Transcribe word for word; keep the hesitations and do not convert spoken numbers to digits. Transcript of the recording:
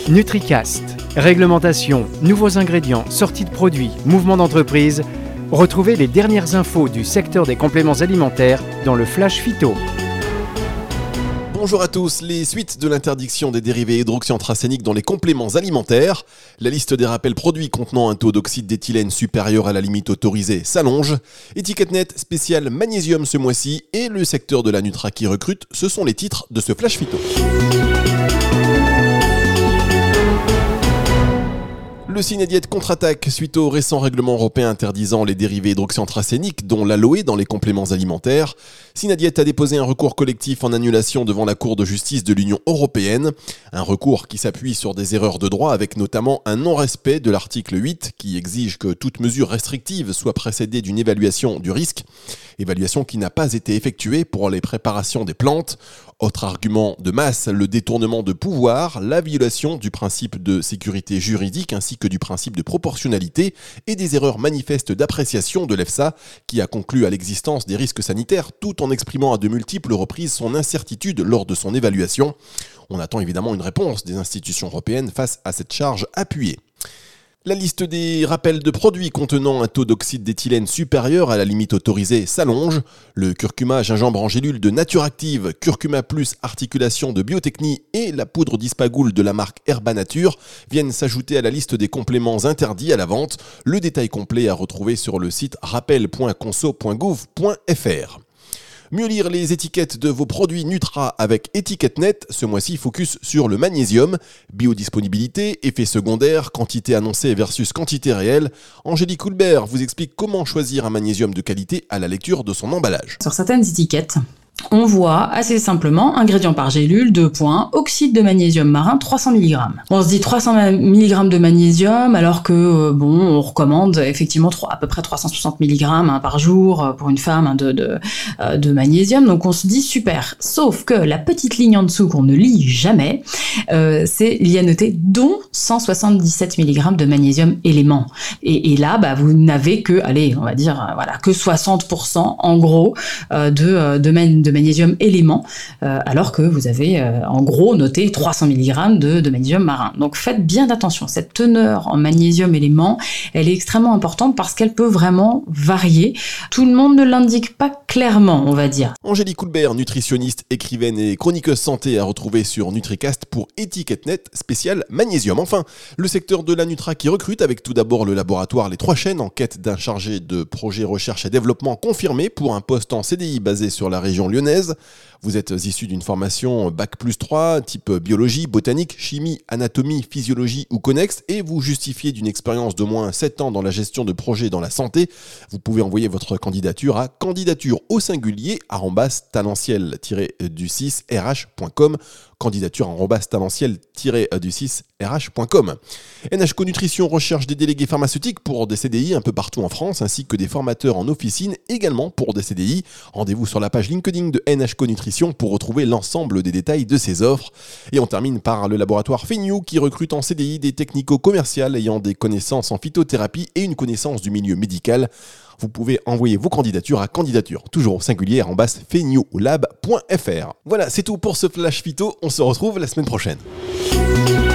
NutriCast. Réglementation, nouveaux ingrédients, sorties de produits, mouvements d'entreprise. Retrouvez les dernières infos du secteur des compléments alimentaires dans le Flash Phyto. Bonjour à tous, les suites de l'interdiction des dérivés hydroxyanthracéniques dans les compléments alimentaires. La liste des rappels produits contenant un taux d'oxyde d'éthylène supérieur à la limite autorisée s'allonge. Étiquette net spéciale magnésium ce mois-ci et le secteur de la Nutra qui recrute, ce sont les titres de ce Flash Phyto. Le Synadiète contre-attaque suite au récent règlement européen interdisant les dérivés hydroxyanthracéniques, dont l'aloe dans les compléments alimentaires. Synadiète a déposé un recours collectif en annulation devant la Cour de justice de l'Union européenne. Un recours qui s'appuie sur des erreurs de droit avec notamment un non-respect de l'article huit qui exige que toute mesure restrictive soit précédée d'une évaluation du risque. Évaluation qui n'a pas été effectuée pour les préparations des plantes. Autre argument de masse, le détournement de pouvoir, la violation du principe de sécurité juridique ainsi que du principe de proportionnalité et des erreurs manifestes d'appréciation de l'EFSA qui a conclu à l'existence des risques sanitaires tout en exprimant à de multiples reprises son incertitude lors de son évaluation. On attend évidemment une réponse des institutions européennes face à cette charge appuyée. La liste des rappels de produits contenant un taux d'oxyde d'éthylène supérieur à la limite autorisée s'allonge. Le curcuma gingembre en gélule de Naturactive, Curcuma Plus articulation de Biotechnie et la poudre d'Ispagoul de la marque Herba Nature viennent s'ajouter à la liste des compléments interdits à la vente. Le détail complet à retrouver sur le site rappel point conso point gouv point fr. Mieux lire les étiquettes de vos produits Nutra avec Étiquette net. Ce mois-ci, focus sur le magnésium. Biodisponibilité, effets secondaires, quantité annoncée versus quantité réelle. Angélique Houlbert vous explique comment choisir un magnésium de qualité à la lecture de son emballage. Sur certaines étiquettes, on voit assez simplement ingrédients par gélule, deux points, oxyde de magnésium marin, trois cents milligrammes. On se dit trois cents milligrammes de magnésium alors que, euh, bon, on recommande effectivement à peu près trois cent soixante milligrammes hein, par jour euh, pour une femme hein, de, de, euh, de magnésium. Donc on se dit super. Sauf que la petite ligne en dessous qu'on ne lit jamais, euh, c'est, il y a noté dont cent soixante-dix-sept milligrammes de magnésium élément. Et, et là, bah, vous n'avez que, allez, on va dire, euh, voilà, que soixante pour cent en gros euh, de, euh, de, man- de magnésium élément, euh, alors que vous avez euh, en gros noté trois cents milligrammes de, de magnésium marin. Donc faites bien attention, cette teneur en magnésium élément, elle est extrêmement importante parce qu'elle peut vraiment varier. Tout le monde ne l'indique pas clairement, on va dire. Angélique Houlbert, nutritionniste, écrivaine et chroniqueuse santé à retrouver sur NutriCast pour Étiquette net spéciale magnésium. Enfin, le secteur de la Nutra qui recrute avec tout d'abord le laboratoire Les Trois Chênes en quête d'un chargé de projet recherche et développement confirmé pour un poste en C D I basé sur la région lyonnaise. Vous êtes issu d'une formation bac plus trois, type biologie, botanique, chimie, anatomie, physiologie ou connexe, et vous justifiez d'une expérience d'au moins sept ans dans la gestion de projets dans la santé. Vous pouvez envoyer votre candidature à candidature au singulier arobase talentiel du six r h point com. Candidature arobase talentiel du six r h point com. N H Co Nutrition recherche des délégués pharmaceutiques pour des C D I un peu partout en France, ainsi que des formateurs en officine également pour des C D I. Rendez-vous sur la page LinkedIn de N H Co Nutrition pour retrouver l'ensemble des détails de ces offres. Et on termine par le laboratoire Feignou qui recrute en C D I des technico-commerciales ayant des connaissances en phytothérapie et une connaissance du milieu médical. Vous pouvez envoyer vos candidatures à candidature, toujours au singulier, en basse feignolab point fr. Voilà, c'est tout pour ce Flash Phyto. On se retrouve la semaine prochaine.